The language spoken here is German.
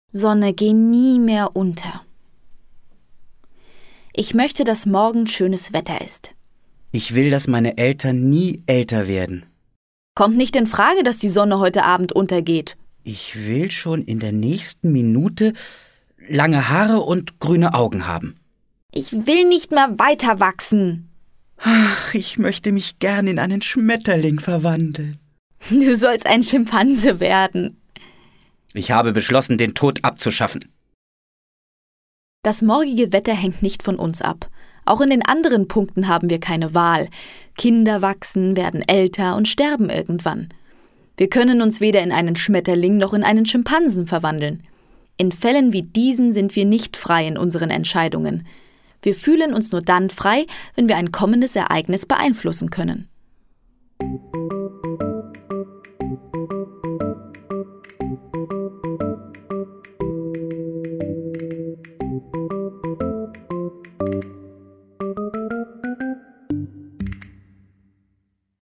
Sonne, geh nie mehr unter. Ich möchte, dass morgen schönes Wetter ist. Ich will, dass meine Eltern nie älter werden. Kommt nicht in Frage, dass die Sonne heute Abend untergeht. Ich will schon in der nächsten Minute lange Haare und grüne Augen haben. Ich will nicht mehr weiter wachsen. Ach, ich möchte mich gern in einen Schmetterling verwandeln. Du sollst ein Schimpanse werden. Ich habe beschlossen, den Tod abzuschaffen. Das morgige Wetter hängt nicht von uns ab. Auch in den anderen Punkten haben wir keine Wahl. Kinder wachsen, werden älter und sterben irgendwann. Wir können uns weder in einen Schmetterling noch in einen Schimpansen verwandeln. In Fällen wie diesen sind wir nicht frei in unseren Entscheidungen. Wir fühlen uns nur dann frei, wenn wir ein kommendes Ereignis beeinflussen können.